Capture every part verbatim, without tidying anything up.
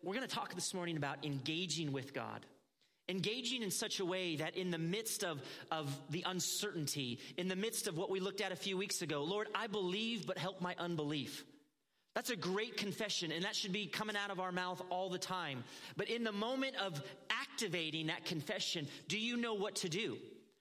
we're going to talk this morning about engaging with God. Engaging in such a way that in the midst of, of the uncertainty, in the midst of what we looked at a few weeks ago, Lord, I believe, but help my unbelief. That's a great confession, and that should be coming out of our mouth all the time. But in the moment of activating that confession, do you know what to do?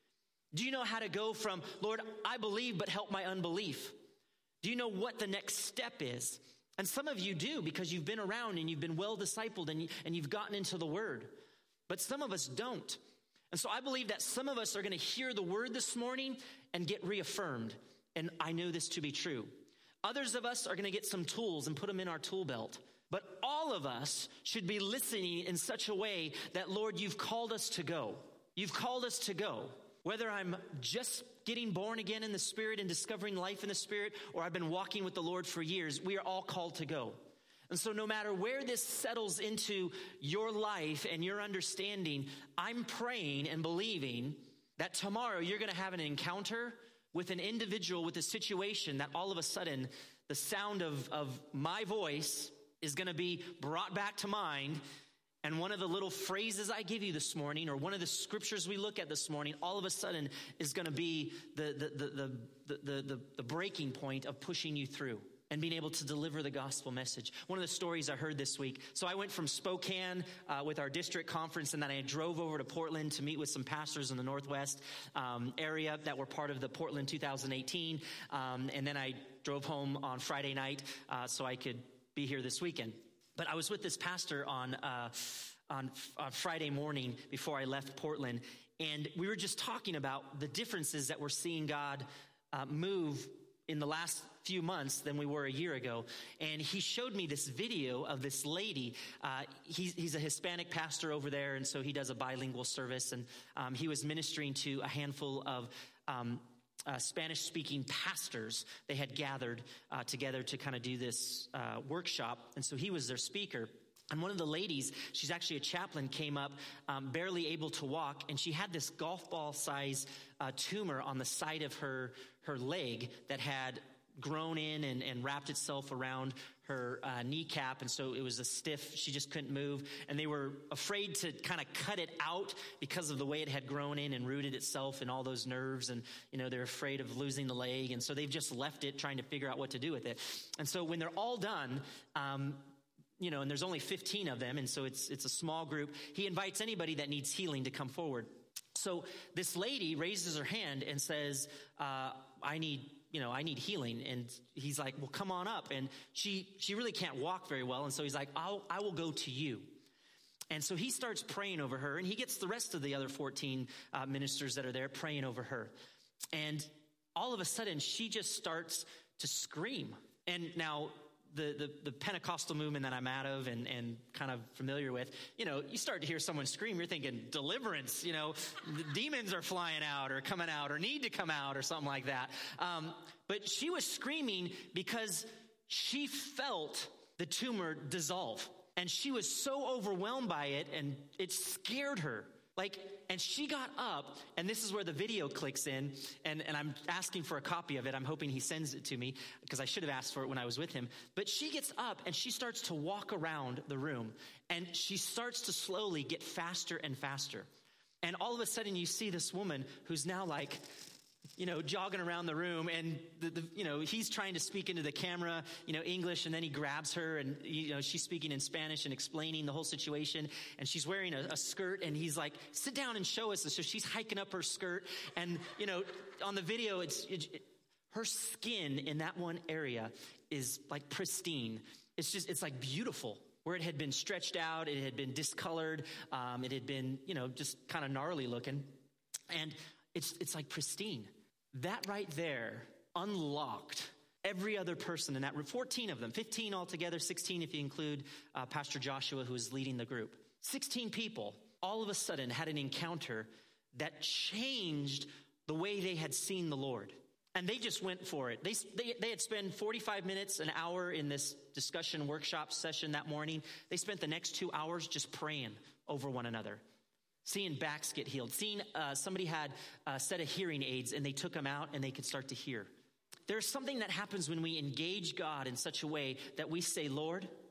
Do you know how to go from, Lord, I believe, but help my unbelief? Do you know what the next step is? And some of you do, because you've been around and you've been well discipled and, you, and you've gotten into the word. But some of us don't. And so I believe that some of us are going to hear the word this morning and get reaffirmed. And I know this to be true. Others of us are going to get some tools and put them in our tool belt. But all of us should be listening in such a way that, Lord, you've called us to go. You've called us to go. Whether I'm just getting born again in the Spirit and discovering life in the Spirit, or I've been walking with the Lord for years, we are all called to go. And so no matter where this settles into your life and your understanding, I'm praying and believing that tomorrow you're going to have an encounter with an individual, with a situation that all of a sudden the sound of, of my voice is going to be brought back to mind. And one of the little phrases I give you this morning, or one of the scriptures we look at this morning, all of a sudden is going to be the, the, the, the, the, the, the breaking point of pushing you through and being able to deliver the gospel message. One of the stories I heard this week. So I went from Spokane uh, with our district conference, and then I drove over to Portland to meet with some pastors in the Northwest um, area that were part of the Portland two thousand eighteen. Um, and then I drove home on Friday night uh, so I could be here this weekend. But I was with this pastor on, uh, on on Friday morning before I left Portland, and we were just talking about the differences that we're seeing God uh, move in the last few months than we were a year ago. And he showed me this video of this lady. Uh, he's, he's a Hispanic pastor over there, and so he does a bilingual service. And um, he was ministering to a handful of um, uh, Spanish-speaking pastors. They had gathered uh, together to kind of do this uh, workshop, and so he was their speaker. And one of the ladies, she's actually a chaplain, came up, um, barely able to walk, and she had this golf ball size uh, tumor on the side of her, her leg that had grown in and, and wrapped itself around her uh, kneecap. And so it was a stiff, she just couldn't move. And they were afraid to kind of cut it out because of the way it had grown in and rooted itself in all those nerves. And, you know, they're afraid of losing the leg. And so they've just left it, trying to figure out what to do with it. And so when they're all done, um, you know, and there's only fifteen of them, and so it's it's a small group. He invites anybody that needs healing to come forward. So this lady raises her hand and says, uh, I need, you know, I need healing. And he's like, well, come on up. And she she really can't walk very well. And so he's like, I'll, I will go to you. And so he starts praying over her, and he gets the rest of the other fourteen uh, ministers that are there praying over her. And all of a sudden, she just starts to scream. And now, The, the the Pentecostal movement that I'm out of and, and kind of familiar with, you know, you start to hear someone scream, you're thinking deliverance, you know, the demons are flying out or coming out or need to come out or something like that. Um, but she was screaming because she felt the tumor dissolve. And she was so overwhelmed by it, and it scared her. Like, and she got up, and this is where the video clicks in, and, and I'm asking for a copy of it. I'm hoping he sends it to me, because I should have asked for it when I was with him. But she gets up, and she starts to walk around the room, and she starts to slowly get faster and faster. And all of a sudden, you see this woman who's now like, you know, jogging around the room, and the, the, you know, he's trying to speak into the camera, you know, English, and then he grabs her, and, you know, she's speaking in Spanish and explaining the whole situation, and she's wearing a, a skirt, and he's like, sit down and show us. And so she's hiking up her skirt, and, you know, on the video, it's, it, it, her skin in that one area is like pristine. It's just, it's like beautiful. Where it had been stretched out, it had been discolored, um, it had been, you know, just kind of gnarly looking, and it's it's like pristine. That right there unlocked every other person in that room, fourteen of them, fifteen altogether, sixteen if you include uh, Pastor Joshua, who is leading the group. sixteen people all of a sudden had an encounter that changed the way they had seen the Lord. And they just went for it. They, they, they had spent forty-five minutes, an hour in this discussion workshop session that morning. They spent the next two hours just praying over one another. Seeing backs get healed, seeing uh, somebody had a set of hearing aids and they took them out and they could start to hear. There's something that happens when we engage God in such a way that we say, Lord,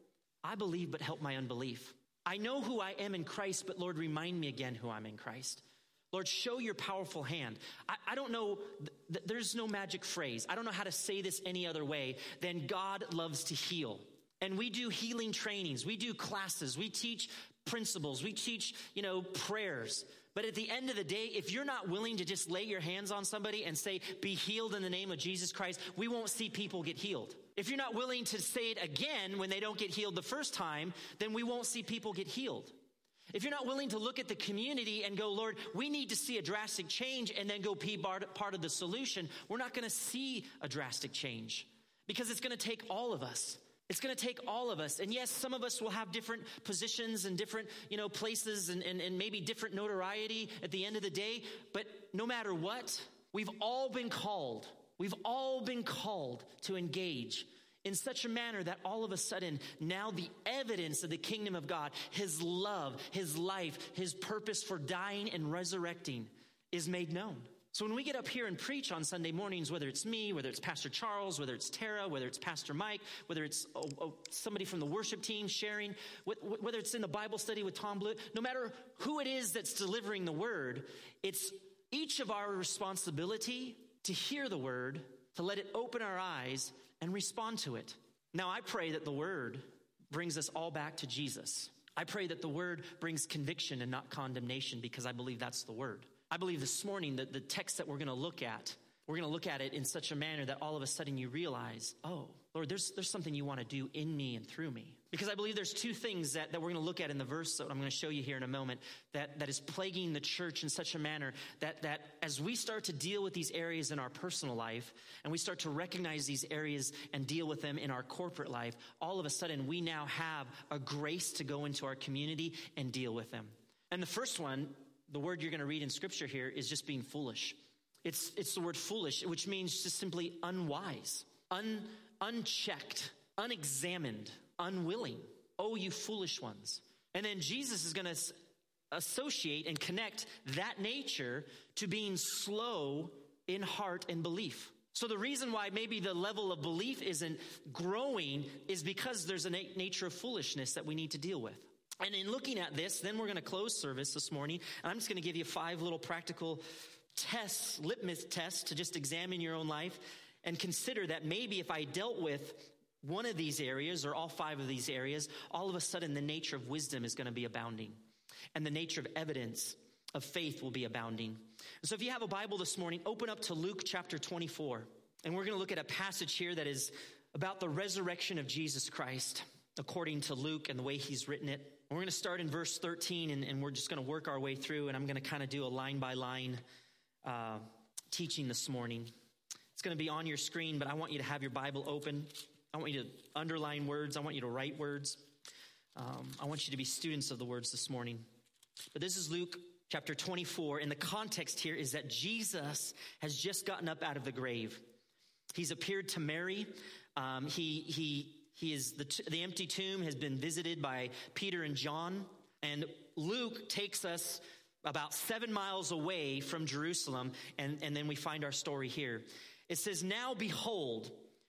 I believe, but help my unbelief. I know who I am in Christ, but Lord, remind me again who I'm in Christ. Lord, show your powerful hand. I, I don't know, th- there's no magic phrase. I don't know how to say this any other way than God loves to heal. And we do healing trainings. We do classes. We teach principles. We teach, you know, prayers. But at the end of the day, if you're not willing to just lay your hands on somebody and say, be healed in the name of Jesus Christ, we won't see people get healed. If you're not willing to say it again when they don't get healed the first time, then we won't see people get healed. If you're not willing to look at the community and go, Lord, we need to see a drastic change, and then go be part of the solution, we're not going to see a drastic change, because it's going to take all of us. It's going to take all of us. And yes, some of us will have different positions and different, you know, places and, and, and maybe different notoriety at the end of the day. But no matter what, we've all been called. We've all been called to engage in such a manner that all of a sudden now the evidence of the kingdom of God, his love, his life, his purpose for dying and resurrecting is made known. So when we get up here and preach on Sunday mornings, whether it's me, whether it's Pastor Charles, whether it's Tara, whether it's Pastor Mike, whether it's oh, oh, somebody from the worship team sharing, whether it's in the Bible study with Tom Blewett, no matter who it is that's delivering the word, it's each of our responsibility to hear the word, to let it open our eyes and respond to it. Now, I pray that the word brings us all back to Jesus. I pray that the word brings conviction and not condemnation, because I believe that's the word. I believe this morning that the text that we're going to look at, we're going to look at it in such a manner that all of a sudden you realize, oh, Lord, there's there's something you want to do in me and through me. Because I believe there's two things that, that we're going to look at in the verse that I'm going to show you here in a moment that, that is plaguing the church in such a manner that, that as we start to deal with these areas in our personal life, and we start to recognize these areas and deal with them in our corporate life, all of a sudden we now have a grace to go into our community and deal with them. And the first one, the word you're going to read in scripture here, is just being foolish. It's it's the word foolish, which means just simply unwise, un, unchecked, unexamined, unwilling. Oh, you foolish ones. And then Jesus is going to associate and connect that nature to being slow in heart and belief. So the reason why maybe the level of belief isn't growing is because there's a na- nature of foolishness that we need to deal with. And in looking at this, then we're going to close service this morning. And I'm just going to give you five little practical tests, litmus tests, to just examine your own life and consider that maybe if I dealt with one of these areas or all five of these areas, all of a sudden the nature of wisdom is going to be abounding. And the nature of evidence of faith will be abounding. So if you have a Bible this morning, open up to Luke chapter twenty-four. And we're going to look at a passage here that is about the resurrection of Jesus Christ, according to Luke and the way he's written it. We're going to start in verse thirteen, and, and we're just going to work our way through, and I'm going to kind of do a line-by-line uh, teaching this morning. It's going to be on your screen, but I want you to have your Bible open. I want you to underline words. I want you to write words. Um, I want you to be students of the words this morning. But this is Luke chapter twenty-four, and the context here is that Jesus has just gotten up out of the grave. He's appeared to Mary. Um, he he he is the t- the empty tomb has been visited by Peter and John, and Luke takes us about seven miles away from Jerusalem, and, and then we find our story here. It says, "Now behold,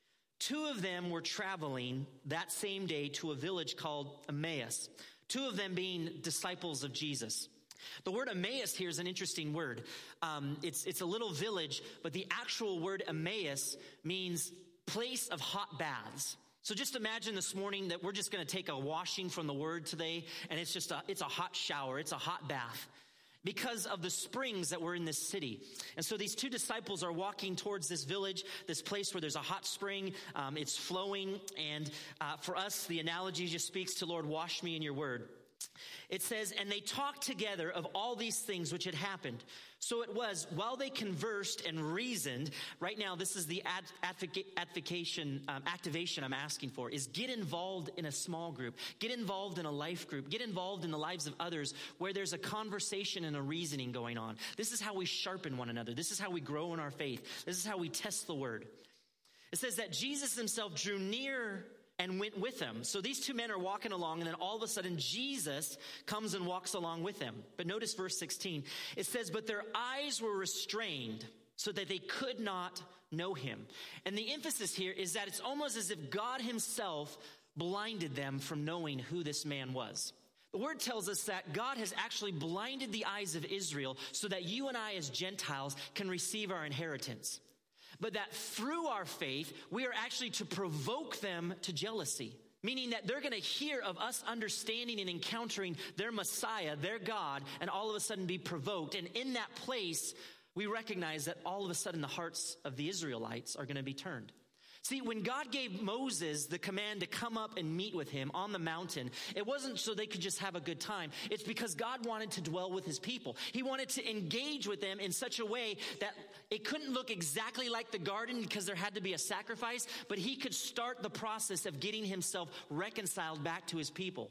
two of them were traveling that same day to a village called Emmaus, two of them being disciples of Jesus." The word Emmaus here is an interesting word. Um, it's, it's a little village, but the actual word Emmaus means place of hot baths. So just imagine this morning that we're just going to take a washing from the word today, and it's just a, it's a hot shower. It's a hot bath because of the springs that were in this city. And so these two disciples are walking towards this village, this place where there's a hot spring. Um, it's flowing. And uh, for us, the analogy just speaks to, Lord, wash me in your word. It says, "And they talked together of all these things which had happened. So it was, while they conversed and reasoned," right now this is the ad, advocate, advocation, um, activation I'm asking for, is get involved in a small group. Get involved in a life group. Get involved in the lives of others where there's a conversation and a reasoning going on. This is how we sharpen one another. This is how we grow in our faith. This is how we test the word. It says that Jesus himself drew near and went with them. So these two men are walking along, and then all of a sudden Jesus comes and walks along with them. But notice verse sixteen. It says, "But their eyes were restrained so that they could not know him." And the emphasis here is that it's almost as if God himself blinded them from knowing who this man was. The word tells us that God has actually blinded the eyes of Israel so that you and I as Gentiles can receive our inheritance. But that through our faith, we are actually to provoke them to jealousy. Meaning that they're going to hear of us understanding and encountering their Messiah, their God, and all of a sudden be provoked. And in that place, we recognize that all of a sudden the hearts of the Israelites are going to be turned. See, when God gave Moses the command to come up and meet with him on the mountain, it wasn't so they could just have a good time. It's because God wanted to dwell with his people. He wanted to engage with them in such a way that it couldn't look exactly like the garden because there had to be a sacrifice, but he could start the process of getting himself reconciled back to his people.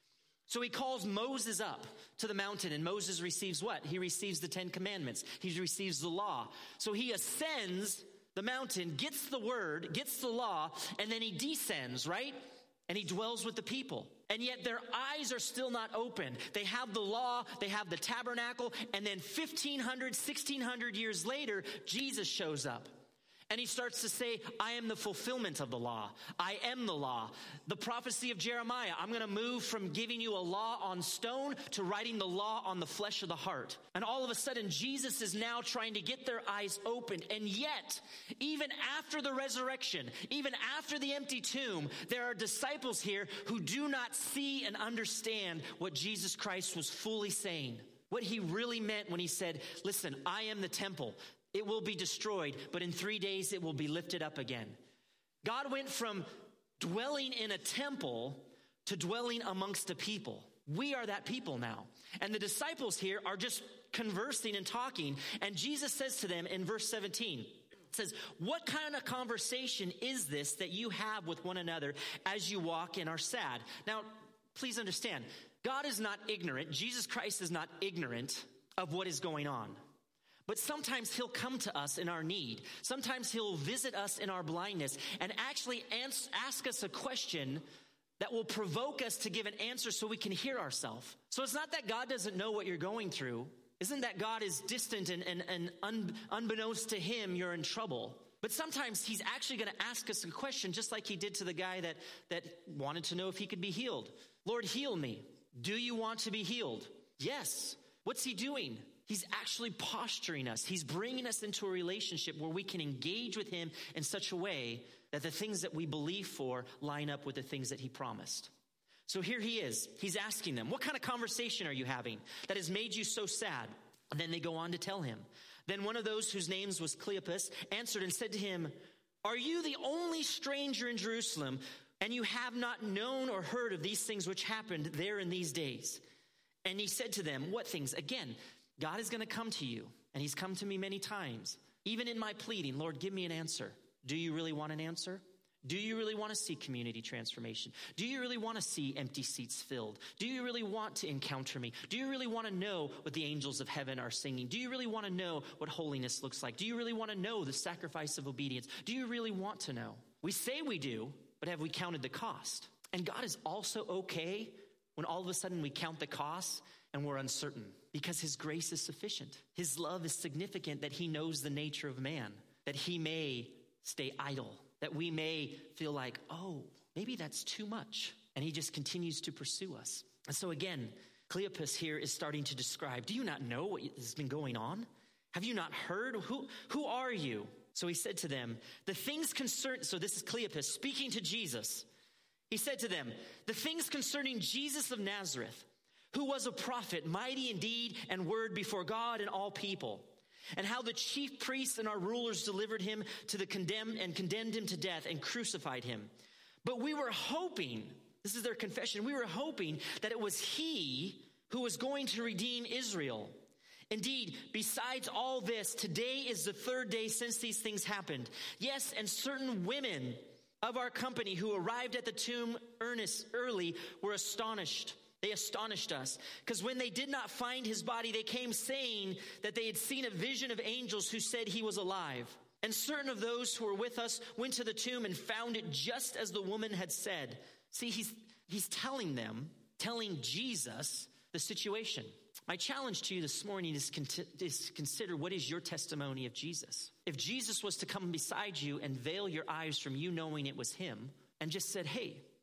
So he calls Moses up to the mountain, and Moses receives what? He receives the Ten Commandments. He receives the law. So he ascends the mountain, gets the word, gets the law, and then he descends, right? And he dwells with the people. And yet their eyes are still not open. They have the law, they have the tabernacle, and then fifteen hundred, sixteen hundred years later, Jesus shows up. And he starts to say, I am the fulfillment of the law. I am the law. The prophecy of Jeremiah, I'm going to move from giving you a law on stone to writing the law on the flesh of the heart. And all of a sudden, Jesus is now trying to get their eyes opened. And yet, even after the resurrection, even after the empty tomb, there are disciples here who do not see and understand what Jesus Christ was fully saying. What he really meant when he said, listen, I am the temple. It will be destroyed, but in three days it will be lifted up again. God went from dwelling in a temple to dwelling amongst a people. We are that people now. And the disciples here are just conversing and talking. And Jesus says to them in verse seventeen, it says, what kind of conversation is this that you have with one another as you walk and are sad? Now, please understand, God is not ignorant. Jesus Christ is not ignorant of what is going on. But sometimes he'll come to us in our need. Sometimes he'll visit us in our blindness and actually ask us a question that will provoke us to give an answer so we can hear ourselves. So it's not that God doesn't know what you're going through. Isn't that God is distant and, and, and un, unbeknownst to him, you're in trouble. But sometimes he's actually going to ask us a question just like he did to the guy that, that wanted to know if he could be healed. Lord, heal me. Do you want to be healed? Yes. What's he doing? He's actually posturing us. He's bringing us into a relationship where we can engage with him in such a way that the things that we believe for line up with the things that he promised. So here he is. He's asking them, what kind of conversation are you having that has made you so sad? And then they go on to tell him. Then one of those whose names was Cleopas answered and said to him, are you the only stranger in Jerusalem, and you have not known or heard of these things which happened there in these days? And he said to them, what things? Again, God is going to come to you, and he's come to me many times. Even in my pleading, Lord, give me an answer. Do you really want an answer? Do you really want to see community transformation? Do you really want to see empty seats filled? Do you really want to encounter me? Do you really want to know what the angels of heaven are singing? Do you really want to know what holiness looks like? Do you really want to know the sacrifice of obedience? Do you really want to know? We say we do, but have we counted the cost? And God is also okay when all of a sudden we count the costs and we're uncertain, because his grace is sufficient. His love is significant that he knows the nature of man, that he may stay idle, that we may feel like, oh, maybe that's too much. And he just continues to pursue us. And so again, Cleopas here is starting to describe, do you not know what has been going on? Have you not heard? Who, who are you? So he said to them, the things concern, so this is Cleopas speaking to Jesus. He said to them, the things concerning Jesus of Nazareth, who was a prophet, mighty in deed and word before God and all people, and how the chief priests and our rulers delivered him to the condemned and condemned him to death and crucified him. But we were hoping, this is their confession, we were hoping that it was he who was going to redeem Israel. Indeed, besides all this, today is the third day since these things happened. Yes, and certain women of our company who arrived at the tomb earnest early were astonished. They astonished us, because when they did not find his body, they came saying that they had seen a vision of angels who said he was alive. And certain of those who were with us went to the tomb and found it just as the woman had said. See, he's, he's telling them, telling Jesus the situation. My challenge to you this morning is, is to consider, what is your testimony of Jesus? If Jesus was to come beside you and veil your eyes from you knowing it was him and just said, hey,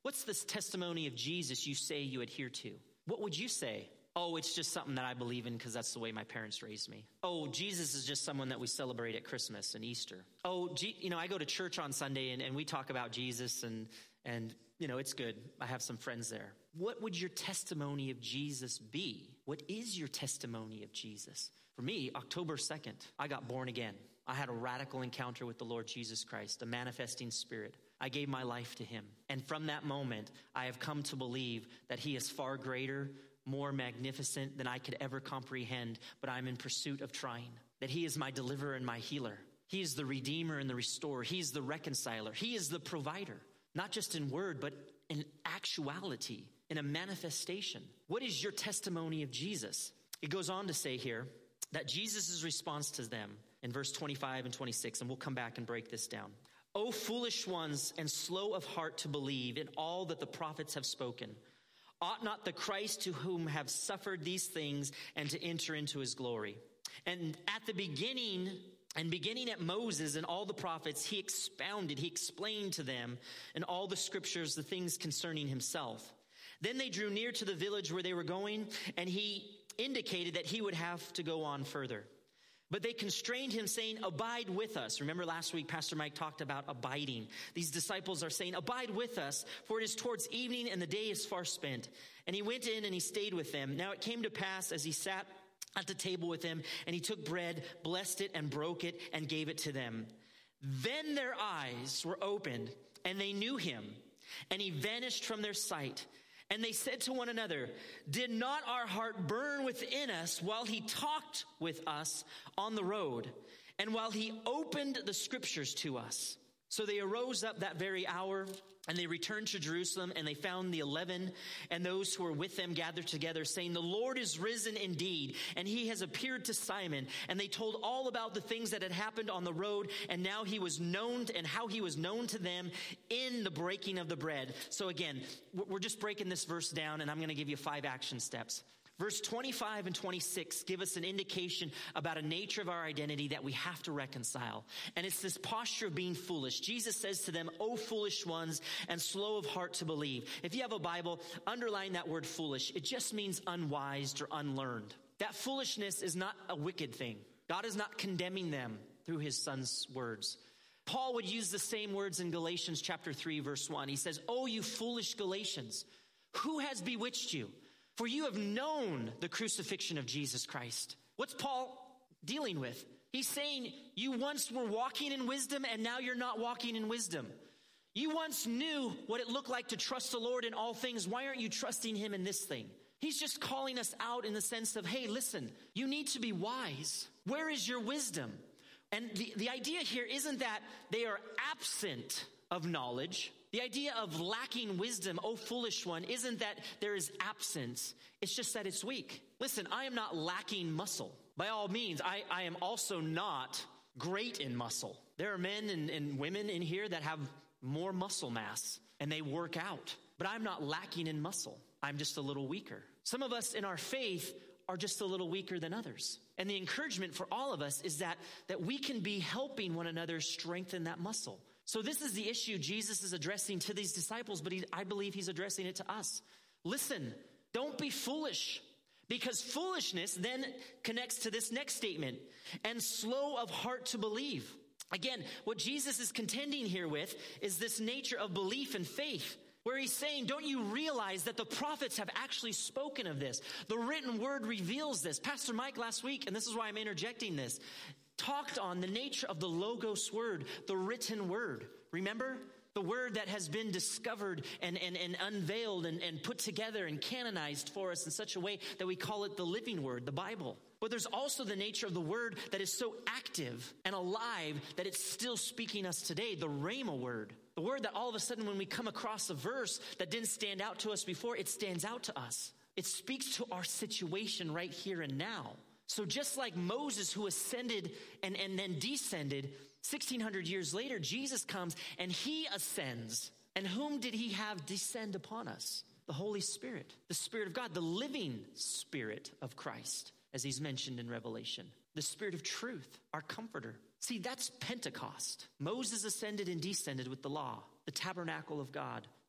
What's this testimony of Jesus you say you adhere to? What would you say? Oh, it's just something that I believe in because that's the way my parents raised me. Oh, Jesus is just someone that we celebrate at Christmas and Easter. Oh, G- you know, I go to church on Sunday and, and we talk about Jesus and, and, you know, it's good. I have some friends there. What would your testimony of Jesus be? What is your testimony of Jesus? For me, October second, I got born again. I had a radical encounter with the Lord Jesus Christ, a manifesting spirit. I gave my life to him. And from that moment, I have come to believe that he is far greater, more magnificent than I could ever comprehend, but I'm in pursuit of trying. That he is my deliverer and my healer. He is the redeemer and the restorer. He is the reconciler. He is the provider, not just in word, but in actuality, in a manifestation. What is your testimony of Jesus? It goes on to say here that Jesus' response to them in verse twenty-five and twenty-six, and we'll come back and break this down. O foolish ones and slow of heart to believe in all that the prophets have spoken. Ought not the Christ to whom have suffered these things and to enter into his glory? And at the beginning, and beginning at Moses and all the prophets, he expounded, he explained to them in all the scriptures the things concerning himself. Then they drew near to the village where they were going, and he indicated that he would have to go on further. But they constrained him, saying, abide with us. Remember last week, Pastor Mike talked about abiding. These disciples are saying, abide with us, for it is towards evening and the day is far spent. And he went in and he stayed with them. Now it came to pass as he sat at the table with them, and he took bread, blessed it, and broke it, and gave it to them. Then their eyes were opened, and they knew him, and he vanished from their sight. And they said to one another, did not our heart burn within us while he talked with us on the road and while he opened the scriptures to us? So they arose up that very hour and they returned to Jerusalem, and they found the eleven and those who were with them gathered together, saying, the Lord is risen indeed, and he has appeared to Simon. And they told all about the things that had happened on the road, and now he was known to, and how he was known to them in the breaking of the bread. So again, we're just breaking this verse down, and I'm going to give you five action steps. Verse twenty-five and twenty-six give us an indication about a nature of our identity that we have to reconcile. And it's this posture of being foolish. Jesus says to them, O foolish ones and slow of heart to believe. If you have a Bible, underline that word foolish. It just means unwise or unlearned. That foolishness is not a wicked thing. God is not condemning them through his son's words. Paul would use the same words in Galatians chapter three, verse one. He says, O you foolish Galatians, who has bewitched you? For you have known the crucifixion of Jesus Christ. What's Paul dealing with? He's saying you once were walking in wisdom and now you're not walking in wisdom. You once knew what it looked like to trust the Lord in all things. Why aren't you trusting him in this thing? He's just calling us out in the sense of, hey, listen, you need to be wise. Where is your wisdom? And the, the idea here isn't that they are absent of knowledge. The idea of lacking wisdom, oh foolish one, isn't that there is absence. It's just that it's weak. Listen, I am not lacking muscle. By all means, I, I am also not great in muscle. There are men and, and women in here that have more muscle mass and they work out. But I'm not lacking in muscle. I'm just a little weaker. Some of us in our faith are just a little weaker than others. And the encouragement for all of us is that, that we can be helping one another strengthen that muscle. So this is the issue Jesus is addressing to these disciples, but he, I believe he's addressing it to us. Listen, don't be foolish, because foolishness then connects to this next statement, and slow of heart to believe. Again, what Jesus is contending here with is this nature of belief and faith, where he's saying, don't you realize that the prophets have actually spoken of this? The written word reveals this. Pastor Mike last week, and this is why I'm interjecting this, talked on the nature of the Logos word, the written word. Remember? The word that has been discovered and, and, and unveiled and, and put together and canonized for us in such a way that we call it the living word, the Bible. But there's also the nature of the word that is so active and alive that it's still speaking us today, the Rhema word. The word that all of a sudden when we come across a verse that didn't stand out to us before, it stands out to us. It speaks to our situation right here and now. So just like Moses, who ascended and, and then descended, sixteen hundred years later, Jesus comes and he ascends. And whom did he have descend upon us? The Holy Spirit, the Spirit of God, the living Spirit of Christ, as he's mentioned in Revelation. The Spirit of truth, our comforter. See, that's Pentecost. Moses ascended and descended with the law, the tabernacle of God,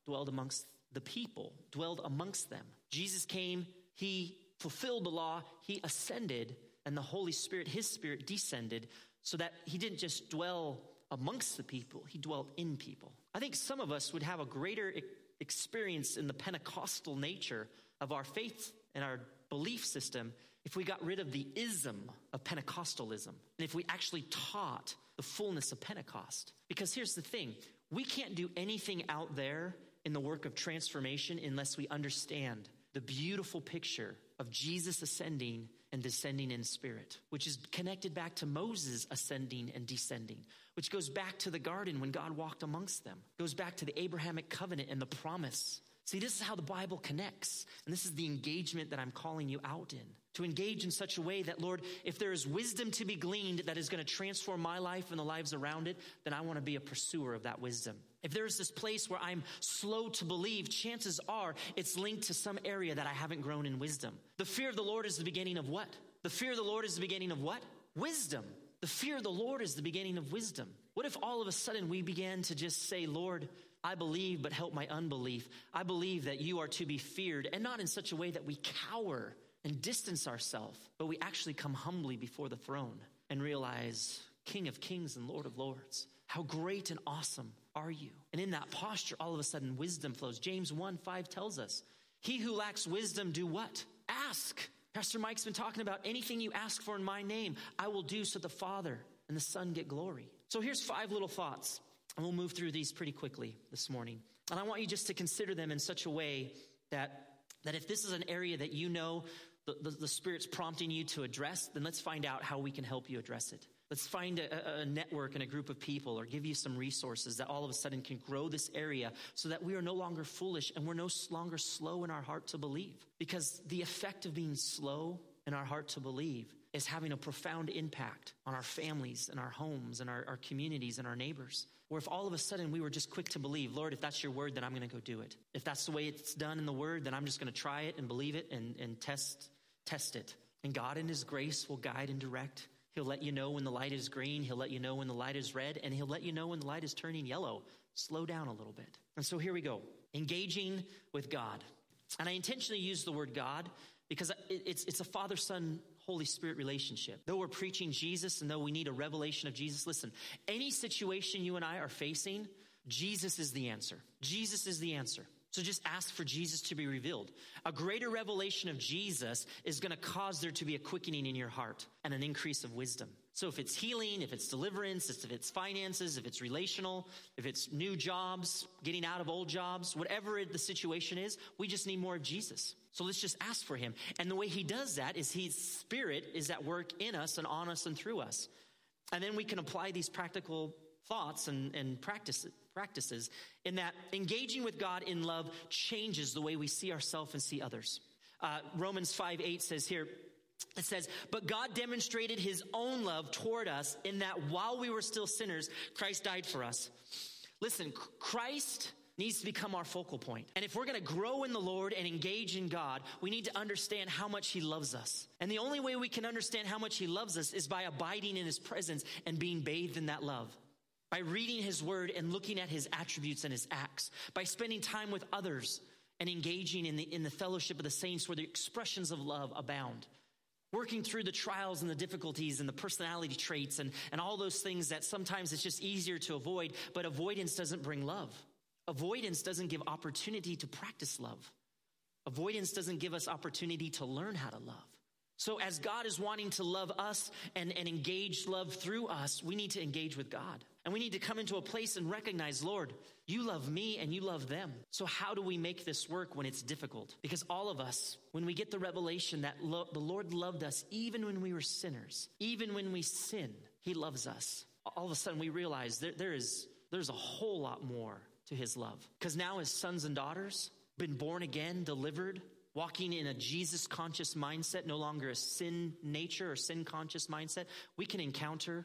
dwelled amongst the people, dwelled amongst them. Jesus came, he fulfilled the law, he ascended, and the Holy Spirit, his Spirit, descended so that he didn't just dwell amongst the people, he dwelled in people. I think some of us would have a greater e- experience in the Pentecostal nature of our faith and our belief system if we got rid of the ism of Pentecostalism, and if we actually taught the fullness of Pentecost. Because here's the thing, we can't do anything out there in the work of transformation unless we understand the beautiful picture of Jesus ascending and descending in spirit, which is connected back to Moses ascending and descending, which goes back to the garden when God walked amongst them, goes back to the Abrahamic covenant and the promise. See, this is how the Bible connects, and this is the engagement that I'm calling you out in. To engage in such a way that, Lord, if there is wisdom to be gleaned that is going to transform my life and the lives around it, then I want to be a pursuer of that wisdom. If there's this place where I'm slow to believe, chances are it's linked to some area that I haven't grown in wisdom. The fear of the Lord is the beginning of what? The fear of the Lord is the beginning of what? Wisdom. The fear of the Lord is the beginning of wisdom. What if all of a sudden we began to just say, Lord, I believe, but help my unbelief. I believe that you are to be feared, and not in such a way that we cower and distance ourselves, but we actually come humbly before the throne and realize, King of kings and Lord of lords, how great and awesome are you? And in that posture, all of a sudden, wisdom flows. James one five tells us, he who lacks wisdom, do what? Ask. Pastor Mike's been talking about anything you ask for in my name, I will do so the Father and the Son get glory. So here's five little thoughts, and we'll move through these pretty quickly this morning. And I want you just to consider them in such a way that, that if this is an area that you know the, the, the Spirit's prompting you to address, then let's find out how we can help you address it. Let's find a, a network and a group of people, or give you some resources that all of a sudden can grow this area so that we are no longer foolish and we're no longer slow in our heart to believe. Because the effect of being slow in our heart to believe is having a profound impact on our families and our homes and our, our communities and our neighbors. Or if all of a sudden we were just quick to believe, Lord, if that's your word, then I'm going to go do it. If that's the way it's done in the word, then I'm just going to try it and believe it and, and test, test it. And God in his grace will guide and direct. He'll let you know when the light is green. He'll let you know when the light is red. And he'll let you know when the light is turning yellow. Slow down a little bit. And so here we go. Engaging with God. And I intentionally use the word God because it's, it's a Father, Son, Holy Spirit relationship. Though we're preaching Jesus and though we need a revelation of Jesus, listen, any situation you and I are facing, Jesus is the answer. Jesus is the answer. So just ask for Jesus to be revealed. A greater revelation of Jesus is going to cause there to be a quickening in your heart and an increase of wisdom. So if it's healing, if it's deliverance, if it's finances, if it's relational, if it's new jobs, getting out of old jobs, whatever the situation is, we just need more of Jesus. So let's just ask for him. And the way he does that is his Spirit is at work in us and on us and through us. And then we can apply these practical thoughts and, and practice, practices in that engaging with God in love changes the way we see ourselves and see others. Uh, Romans five eight says here, it says, but God demonstrated his own love toward us in that while we were still sinners, Christ died for us. Listen, Christ needs to become our focal point. And if we're going to grow in the Lord and engage in God, we need to understand how much he loves us. And the only way we can understand how much he loves us is by abiding in his presence and being bathed in that love. By reading his word and looking at his attributes and his acts. By spending time with others and engaging in the, in the fellowship of the saints where the expressions of love abound. Working through the trials and the difficulties and the personality traits and, and all those things that sometimes it's just easier to avoid, but avoidance doesn't bring love. Avoidance doesn't give opportunity to practice love. Avoidance doesn't give us opportunity to learn how to love. So as God is wanting to love us and, and engage love through us, we need to engage with God. And we need to come into a place and recognize, Lord, you love me and you love them. So how do we make this work when it's difficult? Because all of us, when we get the revelation that lo- the Lord loved us even when we were sinners, even when we sin, he loves us. All of a sudden we realize there, there is there's a whole lot more to his love. Because now as sons and daughters, been born again, delivered, walking in a Jesus-conscious mindset, no longer a sin nature or sin-conscious mindset, we can encounter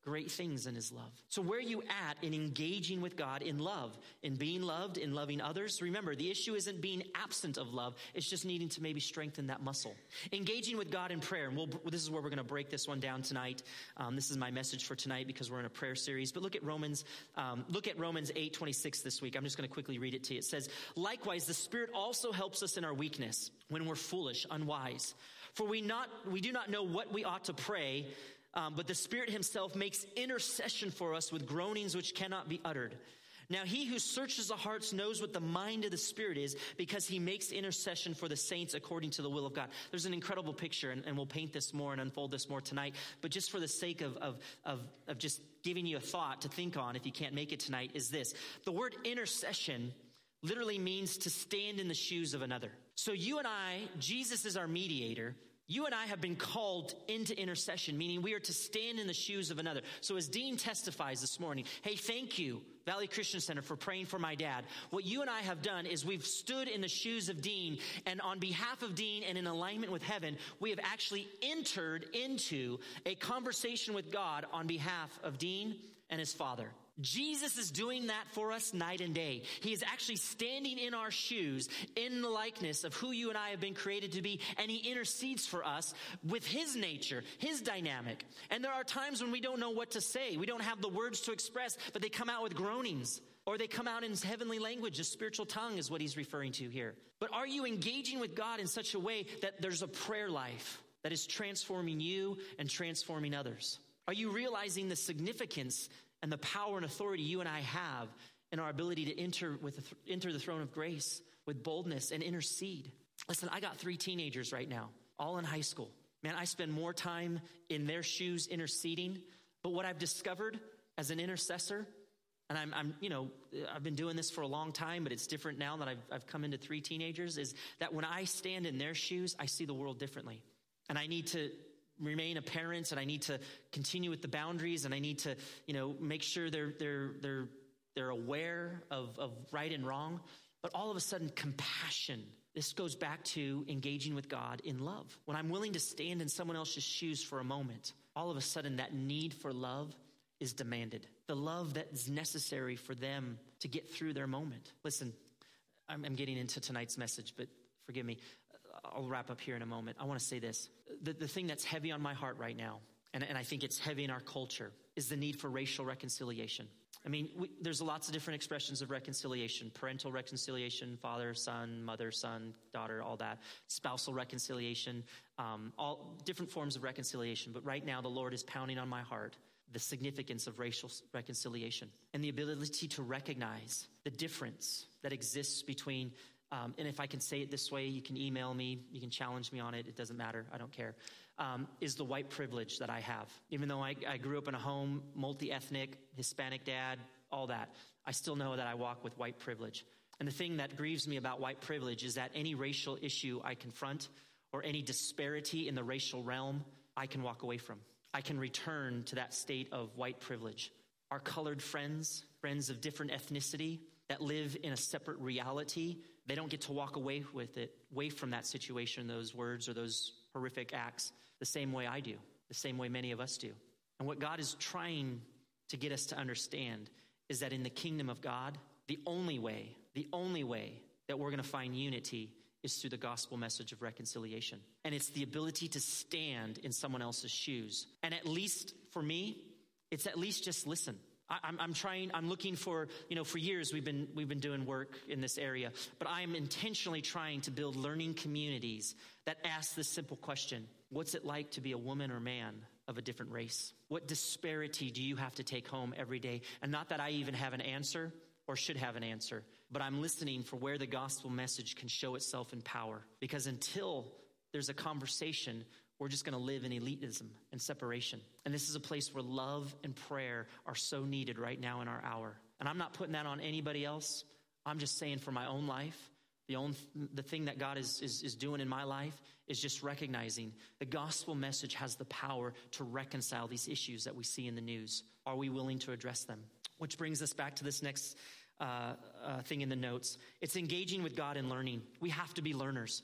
great things in his love. So where are you at in engaging with God in love, in being loved, in loving others? Remember, the issue isn't being absent of love. It's just needing to maybe strengthen that muscle. Engaging with God in prayer. And we'll, this is where we're going to break this one down tonight. Um, this is my message for tonight because we're in a prayer series. But look at Romans, um, look at Romans eight twenty-six this week. I'm just going to quickly read it to you. It says, likewise, the Spirit also helps us in our weakness when we're foolish, unwise. For we not we do not know what we ought to pray, um, but the Spirit himself makes intercession for us with groanings which cannot be uttered. Now he who searches the hearts knows what the mind of the Spirit is, because he makes intercession for the saints according to the will of God. There's an incredible picture, and, and we'll paint this more and unfold this more tonight. But just for the sake of, of, of, of just giving you a thought to think on if you can't make it tonight, is this. The word intercession literally means to stand in the shoes of another. So you and I, Jesus is our mediator. You and I have been called into intercession, meaning we are to stand in the shoes of another. So as Dean testifies this morning, hey, thank you, Valley Christian Center, for praying for my dad. What you and I have done is we've stood in the shoes of Dean, and on behalf of Dean and in alignment with heaven, we have actually entered into a conversation with God on behalf of Dean and his father. Jesus is doing that for us night and day. He is actually standing in our shoes in the likeness of who you and I have been created to be, and he intercedes for us with his nature, his dynamic. And there are times when we don't know what to say. We don't have the words to express, but they come out with groanings, or they come out in heavenly language. A spiritual tongue is what he's referring to here. But are you engaging with God in such a way that there's a prayer life that is transforming you and transforming others? Are you realizing the significance and the power and authority you and I have in our ability to enter with the th- enter the throne of grace with boldness and intercede? Listen, I got three teenagers right now, all in high school. Man, I spend more time in their shoes interceding. But what I've discovered as an intercessor, and I'm, I'm, you know, I've been doing this for a long time, but it's different now that I've, I've come into three teenagers, is that when I stand in their shoes, I see the world differently. And I need to remain a parent, and I need to continue with the boundaries, and I need to, you know, make sure they're they're they're they're aware of, of right and wrong. But all of a sudden, compassion. This goes back to engaging with God in love. When I'm willing to stand in someone else's shoes for a moment, all of a sudden that need for love is demanded. The love that is necessary for them to get through their moment. Listen, I'm, I'm getting into tonight's message, but forgive me. I'll wrap up here in a moment. I want to say this. The, the thing that's heavy on my heart right now, and, and I think it's heavy in our culture, is the need for racial reconciliation. I mean, we, there's lots of different expressions of reconciliation. Parental reconciliation, father, son, mother, son, daughter, all that. Spousal reconciliation, um, all different forms of reconciliation. But right now, the Lord is pounding on my heart the significance of racial reconciliation and the ability to recognize the difference that exists between Um, and if I can say it this way, you can email me, you can challenge me on it, it doesn't matter, I don't care, um, is the white privilege that I have. Even though I, I grew up in a home, multi-ethnic, Hispanic dad, all that, I still know that I walk with white privilege. And the thing that grieves me about white privilege is that any racial issue I confront or any disparity in the racial realm, I can walk away from. I can return to that state of white privilege. Our colored friends, friends of different ethnicity that live in a separate reality, they don't get to walk away with it, away from that situation, those words or those horrific acts, the same way I do, the same way many of us do. And what God is trying to get us to understand is that in the kingdom of God, the only way, the only way that we're going to find unity is through the gospel message of reconciliation. And it's the ability to stand in someone else's shoes. And at least for me, it's at least just listen. I'm, I'm trying, I'm looking for, you know, for years we've been, we've been doing work in this area, but I'm intentionally trying to build learning communities that ask this simple question: what's it like to be a woman or man of a different race? What disparity do you have to take home every day? And not that I even have an answer or should have an answer, but I'm listening for where the gospel message can show itself in power. Because until there's a conversation, we're just going to live in elitism and separation. And this is a place where love and prayer are so needed right now in our hour. And I'm not putting that on anybody else. I'm just saying for my own life, the own the thing that God is, is, is doing in my life is just recognizing the gospel message has the power to reconcile these issues that we see in the news. Are we willing to address them? Which brings us back to this next uh, uh, thing in the notes. It's engaging with God and learning. We have to be learners.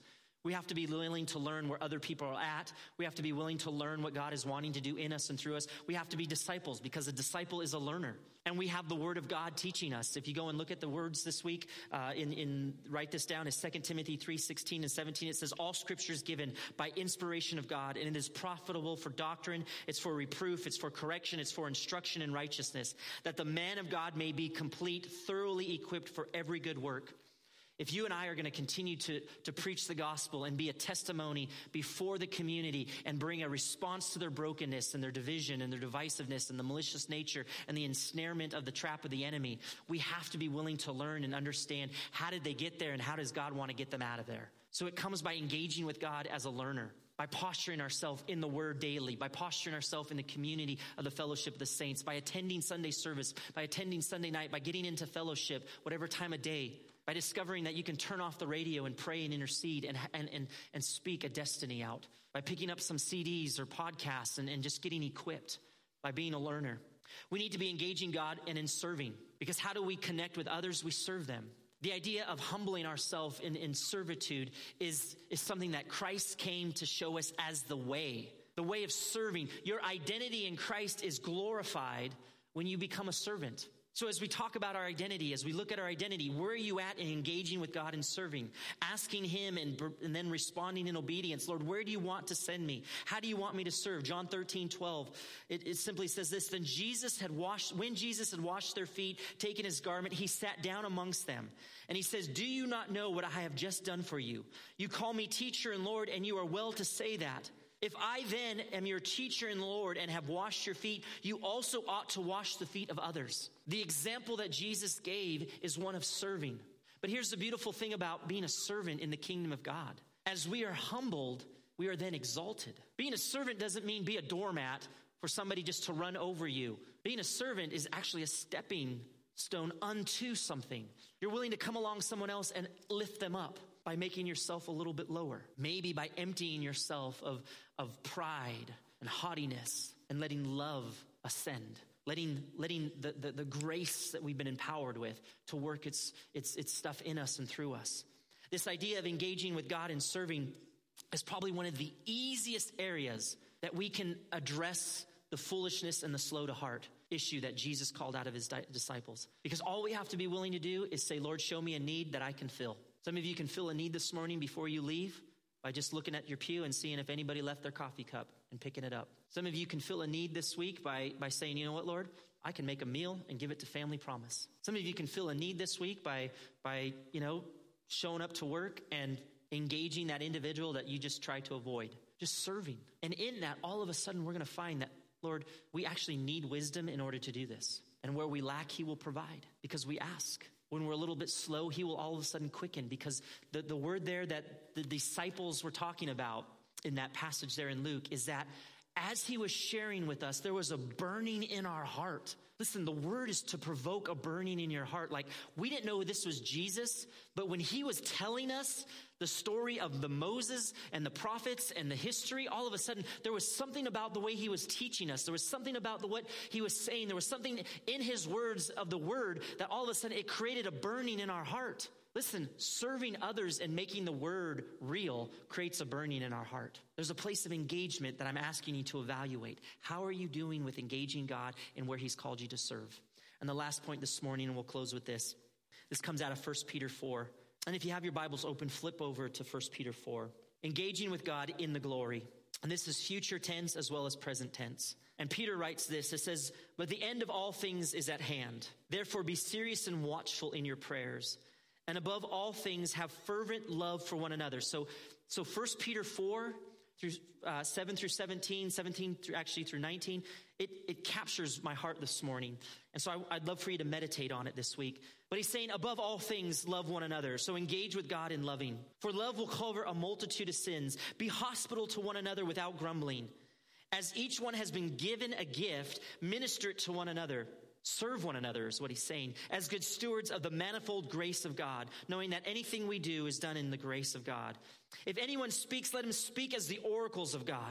We have to be willing to learn where other people are at. We have to be willing to learn what God is wanting to do in us and through us. We have to be disciples because a disciple is a learner. And we have the word of God teaching us. If you go and look at the words this week, uh, in, in write this down, is Second Timothy three sixteen and seventeen. It says, all scripture is given by inspiration of God, and it is profitable for doctrine, it's for reproof, it's for correction, it's for instruction in righteousness, that the man of God may be complete, thoroughly equipped for every good work. If you and I are going to continue to, to preach the gospel and be a testimony before the community and bring a response to their brokenness and their division and their divisiveness and the malicious nature and the ensnarement of the trap of the enemy, we have to be willing to learn and understand how did they get there and how does God want to get them out of there. So it comes by engaging with God as a learner, by posturing ourselves in the word daily, by posturing ourselves in the community of the fellowship of the saints, by attending Sunday service, by attending Sunday night, by getting into fellowship, whatever time of day, by discovering that you can turn off the radio and pray and intercede and, and, and, and speak a destiny out, by picking up some C Ds or podcasts and, and just getting equipped, by being a learner. We need to be engaging God and in serving, because how do we connect with others? We serve them. The idea of humbling ourselves in, in servitude is, is something that Christ came to show us as the way, the way of serving. Your identity in Christ is glorified when you become a servant. So as we talk about our identity, as we look at our identity, where are you at in engaging with God and serving? Asking him and, and then responding in obedience. Lord, where do you want to send me? How do you want me to serve? John thirteen twelve, it, it simply says this, then Jesus had washed, when Jesus had washed their feet, taken his garment, he sat down amongst them. And he says, do you not know what I have just done for you? You call me teacher and Lord, and you are well to say that. If I then am your teacher and Lord and have washed your feet, you also ought to wash the feet of others. The example that Jesus gave is one of serving. But here's the beautiful thing about being a servant in the kingdom of God. As we are humbled, we are then exalted. Being a servant doesn't mean be a doormat for somebody just to run over you. Being a servant is actually a stepping stone unto something. You're willing to come along someone else and lift them up by making yourself a little bit lower. Maybe by emptying yourself of, of pride and haughtiness and letting love ascend. Letting, letting the, the, the grace that we've been empowered with to work its, its, its stuff in us and through us. This idea of engaging with God and serving is probably one of the easiest areas that we can address the foolishness and the slow to heart issue that Jesus called out of his di- disciples. Because all we have to be willing to do is say, Lord, show me a need that I can fill. Some of you can fill a need this morning before you leave by just looking at your pew and seeing if anybody left their coffee cup and picking it up. Some of you can fill a need this week by, by saying, you know what, Lord, I can make a meal and give it to Family Promise. Some of you can fill a need this week by, by you know, showing up to work and engaging that individual that you just try to avoid. Just serving. And in that, all of a sudden, we're going to find that, Lord, we actually need wisdom in order to do this. And where we lack, he will provide because we ask. When we're a little bit slow, he will all of a sudden quicken, because the, the word there that the disciples were talking about in that passage there in Luke is that as he was sharing with us, there was a burning in our heart. Listen, the word is to provoke a burning in your heart. Like, we didn't know this was Jesus, but when he was telling us the story of the Moses and the prophets and the history, all of a sudden there was something about the way he was teaching us. There was something about the, what he was saying. There was something in his words of the word that all of a sudden it created a burning in our heart. Listen, serving others and making the word real creates a burning in our heart. There's a place of engagement that I'm asking you to evaluate. How are you doing with engaging God in where he's called you to serve? And the last point this morning, and we'll close with this. This comes out of First Peter four. And if you have your Bibles open, flip over to First Peter four. Engaging with God in the glory. And this is future tense as well as present tense. And Peter writes this, it says, but the end of all things is at hand. Therefore be serious and watchful in your prayers. And above all things, have fervent love for one another. So, so First Peter four, through uh, seven through seventeen, seventeen through actually through nineteen, it, it captures my heart this morning. And so I, I'd love for you to meditate on it this week. But he's saying, above all things, love one another. So engage with God in loving. For love will cover a multitude of sins. Be hospitable to one another without grumbling. As each one has been given a gift, minister it to one another. Serve one another is what he's saying, as good stewards of the manifold grace of God, knowing that anything we do is done in the grace of God. If anyone speaks, let him speak as the oracles of God.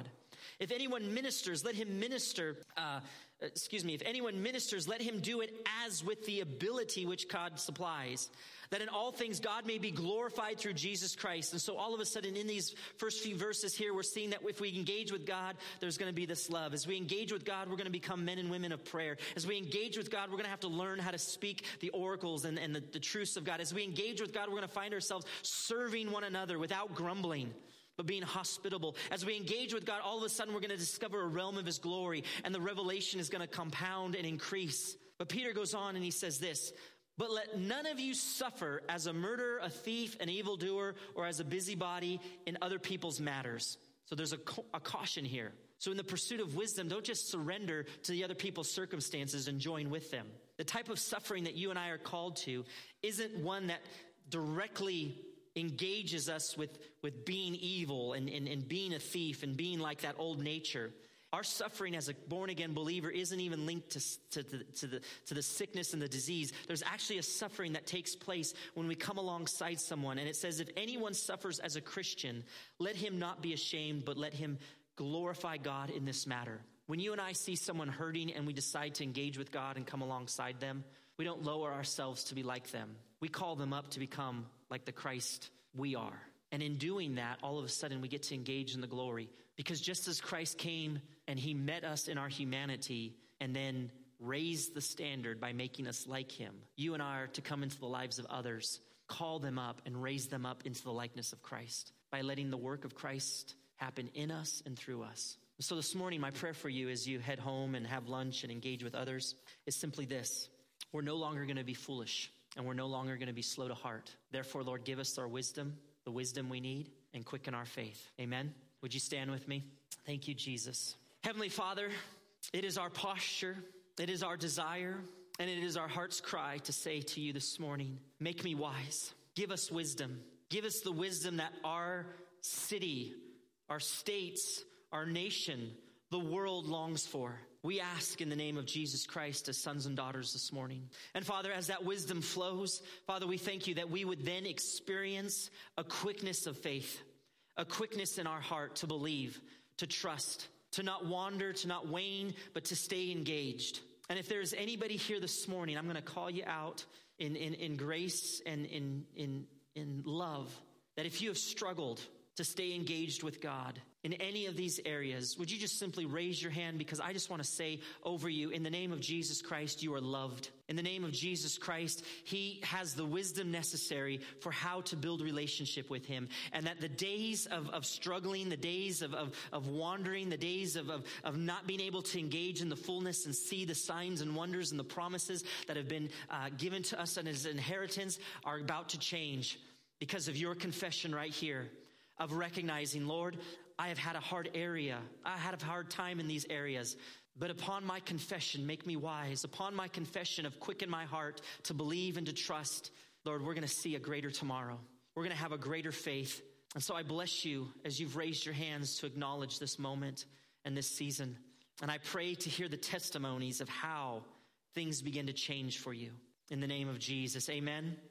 If anyone ministers, let him minister, uh, excuse me, if anyone ministers, let him do it as with the ability which God supplies, that in all things God may be glorified through Jesus Christ. And so all of a sudden in these first few verses here, we're seeing that if we engage with God, there's going to be this love. As we engage with God, we're going to become men and women of prayer. As we engage with God, we're going to have to learn how to speak the oracles and, and the, the truths of God. As we engage with God, we're going to find ourselves serving one another without grumbling, but being hospitable. As we engage with God, all of a sudden we're going to discover a realm of his glory, and the revelation is going to compound and increase. But Peter goes on and he says this, but let none of you suffer as a murderer, a thief, an evildoer, or as a busybody in other people's matters. So there's a, a caution here. So in the pursuit of wisdom, don't just surrender to the other people's circumstances and join with them. The type of suffering that you and I are called to isn't one that directly engages us with, with being evil and, and, and being a thief and being like that old nature. Our suffering as a born-again believer isn't even linked to, to, to, to, the, to the sickness and the disease. There's actually a suffering that takes place when we come alongside someone. And it says, if anyone suffers as a Christian, let him not be ashamed, but let him glorify God in this matter. When you and I see someone hurting and we decide to engage with God and come alongside them, we don't lower ourselves to be like them. We call them up to become like the Christ we are. And in doing that, all of a sudden we get to engage in the glory. Because just as Christ came and he met us in our humanity and then raised the standard by making us like him, you and I are to come into the lives of others, call them up and raise them up into the likeness of Christ by letting the work of Christ happen in us and through us. So this morning, my prayer for you as you head home and have lunch and engage with others is simply this. We're no longer going to be foolish, and we're no longer going to be slow to heart. Therefore, Lord, give us our wisdom, the wisdom we need, and quicken our faith. Amen. Would you stand with me? Thank you, Jesus. Heavenly Father, it is our posture, it is our desire, and it is our heart's cry to say to you this morning, make me wise. Give us wisdom. Give us the wisdom that our city, our states, our nation, the world longs for. We ask in the name of Jesus Christ as sons and daughters this morning. And Father, as that wisdom flows, Father, we thank you that we would then experience a quickness of faith, a quickness in our heart to believe, to trust, to not wander, to not wane, but to stay engaged. And if there's anybody here this morning, I'm going to call you out in, in, in grace and in, in, in love, that if you have struggled to stay engaged with God in any of these areas, would you just simply raise your hand? Because I just want to say over you, in the name of Jesus Christ, you are loved. In the name of Jesus Christ, he has the wisdom necessary for how to build a relationship with him. And that the days of, of struggling, the days of, of, of wandering, the days of, of, of not being able to engage in the fullness and see the signs and wonders and the promises that have been uh, given to us as inheritance are about to change because of your confession right here. Of recognizing, Lord, I have had a hard area. I had a hard time in these areas. But upon my confession, make me wise. Upon my confession of quicken my heart to believe and to trust, Lord, we're going to see a greater tomorrow. We're going to have a greater faith. And so I bless you as you've raised your hands to acknowledge this moment and this season. And I pray to hear the testimonies of how things begin to change for you. In the name of Jesus, amen.